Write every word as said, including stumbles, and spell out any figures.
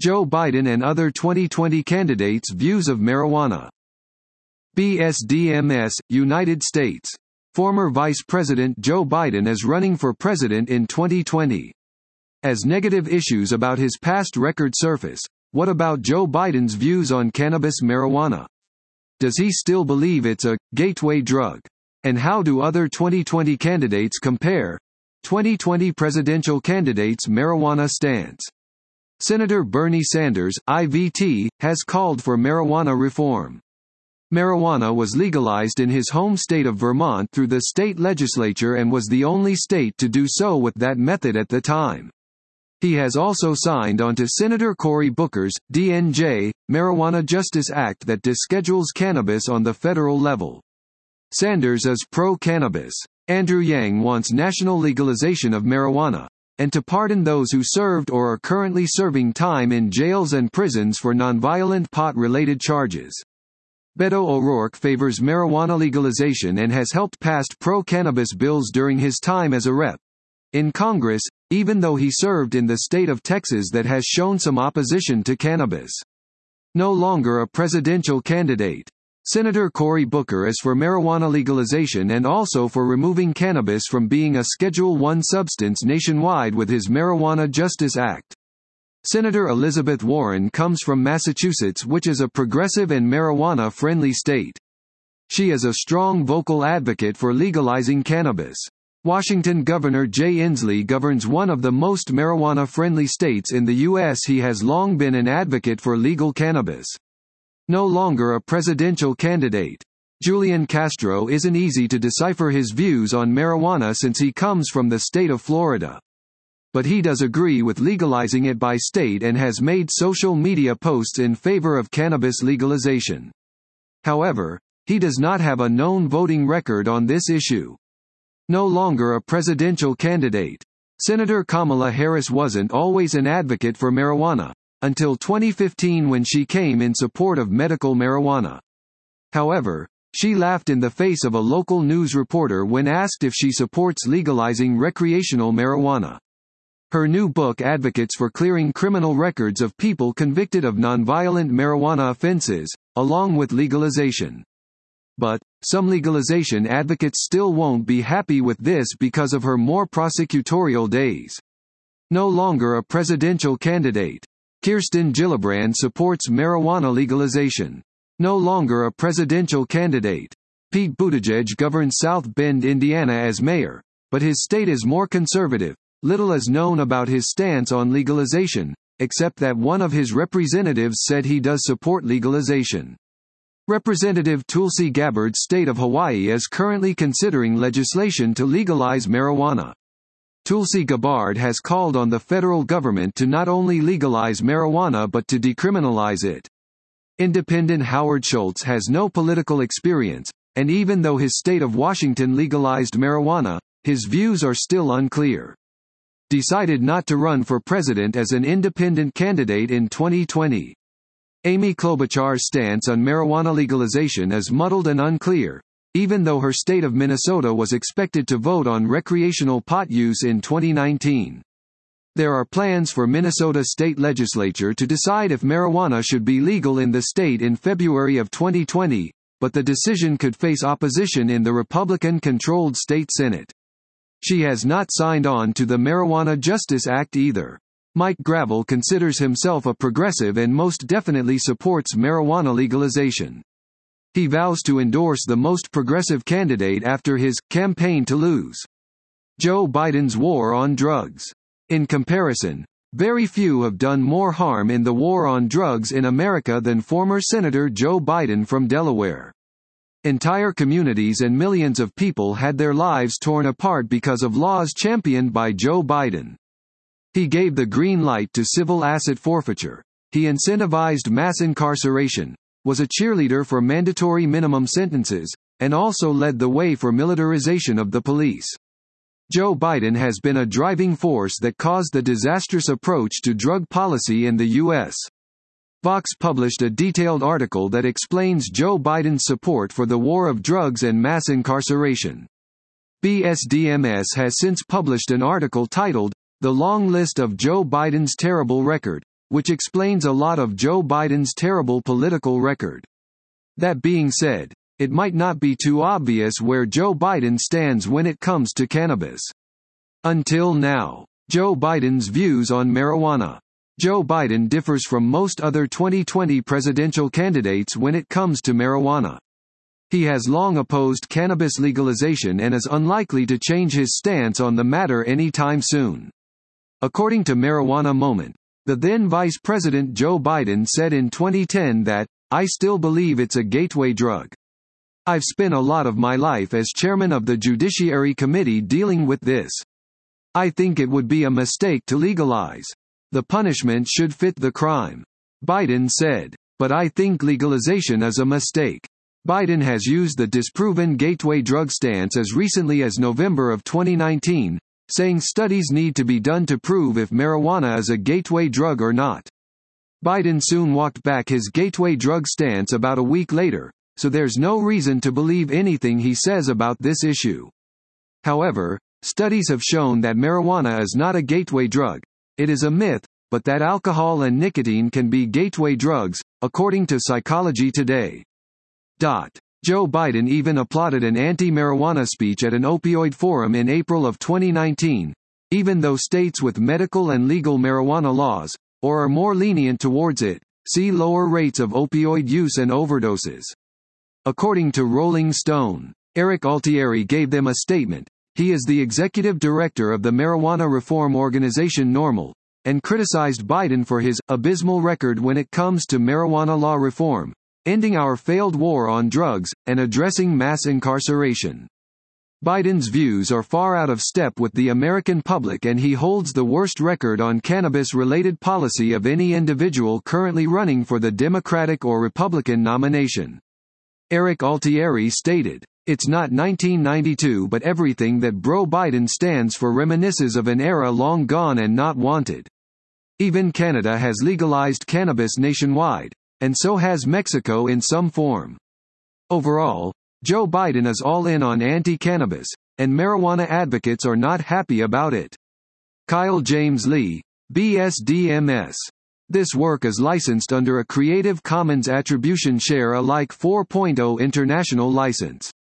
Joe Biden and other twenty twenty candidates' views of marijuana. B S D M S, United States. Former Vice President Joe Biden is running for president in twenty twenty. As negative issues about his past record surface, what about Joe Biden's views on cannabis marijuana? Does he still believe it's a gateway drug? And how do other twenty twenty candidates compare? twenty twenty presidential candidates' marijuana stance. Senator Bernie Sanders, I V T, has called for marijuana reform. Marijuana was legalized in his home state of Vermont through the state legislature and was the only state to do so with that method at the time. He has also signed on to Senator Cory Booker's, D N J, Marijuana Justice Act that deschedules cannabis on the federal level. Sanders is pro-cannabis. Andrew Yang wants national legalization of marijuana, and to pardon those who served or are currently serving time in jails and prisons for nonviolent pot-related charges. Beto O'Rourke favors marijuana legalization and has helped pass pro-cannabis bills during his time as a rep in Congress, even though he served in the state of Texas that has shown some opposition to cannabis. No longer a presidential candidate. Senator Cory Booker is for marijuana legalization and also for removing cannabis from being a Schedule one substance nationwide with his Marijuana Justice Act. Senator Elizabeth Warren comes from Massachusetts, which is a progressive and marijuana-friendly state. She is a strong vocal advocate for legalizing cannabis. Washington Governor Jay Inslee governs one of the most marijuana-friendly states in the U S He has long been an advocate for legal cannabis. No longer a presidential candidate. Julian Castro isn't easy to decipher his views on marijuana since he comes from the state of Florida. But he does agree with legalizing it by state and has made social media posts in favor of cannabis legalization. However, he does not have a known voting record on this issue. No longer a presidential candidate. Senator Kamala Harris wasn't always an advocate for marijuana, until twenty fifteen when she came in support of medical marijuana. However, she laughed in the face of a local news reporter when asked if she supports legalizing recreational marijuana. Her new book advocates for clearing criminal records of people convicted of nonviolent marijuana offenses, along with legalization. But, some legalization advocates still won't be happy with this because of her more prosecutorial days. No longer a presidential candidate. Kirsten Gillibrand supports marijuana legalization. No longer a presidential candidate. Pete Buttigieg governs South Bend, Indiana as mayor, but his state is more conservative. Little is known about his stance on legalization, except that one of his representatives said he does support legalization. Representative Tulsi Gabbard's state of Hawaii is currently considering legislation to legalize marijuana. Tulsi Gabbard has called on the federal government to not only legalize marijuana but to decriminalize it. Independent Howard Schultz has no political experience, and even though his state of Washington legalized marijuana, his views are still unclear. Decided not to run for president as an independent candidate in twenty twenty. Amy Klobuchar's stance on marijuana legalization is muddled and unclear, even though her state of Minnesota was expected to vote on recreational pot use in twenty nineteen. There are plans for Minnesota state legislature to decide if marijuana should be legal in the state in February of twenty twenty, but the decision could face opposition in the Republican-controlled state Senate. She has not signed on to the Marijuana Justice Act either. Mike Gravel considers himself a progressive and most definitely supports marijuana legalization. He vows to endorse the most progressive candidate after his campaign to lose. Joe Biden's war on drugs. In comparison, very few have done more harm in the war on drugs in America than former Senator Joe Biden from Delaware. Entire communities and millions of people had their lives torn apart because of laws championed by Joe Biden. He gave the green light to civil asset forfeiture. He incentivized mass incarceration, was a cheerleader for mandatory minimum sentences, and also led the way for militarization of the police. Joe Biden has been a driving force that caused the disastrous approach to drug policy in the U S Vox published a detailed article that explains Joe Biden's support for the war of drugs and mass incarceration. B S D M S has since published an article titled, "The Long List of Joe Biden's Terrible Record," which explains a lot of Joe Biden's terrible political record. That being said, it might not be too obvious where Joe Biden stands when it comes to cannabis. Until now, Joe Biden's views on marijuana. Joe Biden differs from most other twenty twenty presidential candidates when it comes to marijuana. He has long opposed cannabis legalization and is unlikely to change his stance on the matter anytime soon. According to Marijuana Moment, the then Vice President Joe Biden said in twenty ten that, "I still believe it's a gateway drug. I've spent a lot of my life as chairman of the Judiciary Committee dealing with this. I think it would be a mistake to legalize. The punishment should fit the crime," Biden said. "But I think legalization is a mistake." Biden has used the disproven gateway drug stance as recently as November of twenty nineteen, saying studies need to be done to prove if marijuana is a gateway drug or not. Biden soon walked back his gateway drug stance about a week later, so there's no reason to believe anything he says about this issue. However, studies have shown that marijuana is not a gateway drug. It is a myth, but that alcohol and nicotine can be gateway drugs, according to Psychology Today. Joe Biden even applauded an anti-marijuana speech at an opioid forum in April of twenty nineteen, even though states with medical and legal marijuana laws, or are more lenient towards it, see lower rates of opioid use and overdoses. According to Rolling Stone, Eric Altieri gave them a statement. He is the executive director of the marijuana reform organization NORML, and criticized Biden for his abysmal record when it comes to marijuana law reform, ending our failed war on drugs, and addressing mass incarceration. Biden's views are far out of step with the American public, and he holds the worst record on cannabis-related policy of any individual currently running for the Democratic or Republican nomination. Eric Altieri stated, "It's not nineteen ninety-two, but everything that Bro Biden stands for reminisces of an era long gone and not wanted. Even Canada has legalized cannabis nationwide, and so has Mexico in some form." Overall, Joe Biden is all in on anti-cannabis, and marijuana advocates are not happy about it. Kyle James Lee, B S D M S. This work is licensed under a Creative Commons Attribution Share Alike four point oh international license.